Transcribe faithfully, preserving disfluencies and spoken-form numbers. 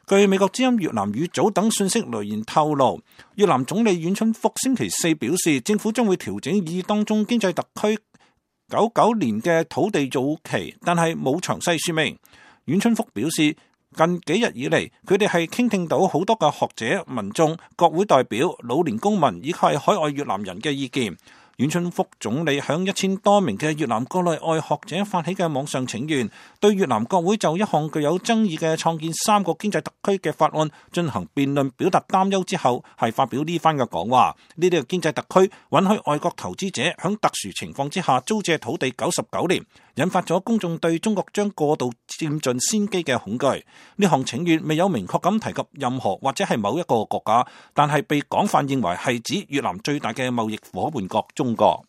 據美國之音越南語組等信息來源透露，越南總理阮春福星期四表示，政府將會調整以當中經濟特區九九年嘅土地造期，但係冇詳細說明。阮春福表示，近幾日以嚟，佢哋係傾聽到好多嘅學者、民眾、國會代表、老年公民以及係海外越南人嘅意見。阮春福總理向一千多名嘅越南國內外學者發起嘅網上請願，對越南國會就一項具有爭議嘅創建三個經濟特區嘅法案進行辯論，表達擔憂之後，係發表呢番嘅講話。呢啲嘅經濟特區允許外國投資者響特殊情況之下租借土地九十九年，引發咗公眾對中國將過度佔盡先機嘅恐懼。呢項請願未有明確咁提及任何或者係某一個國家，但係被廣泛認為係指越南最大嘅貿易夥伴國中國。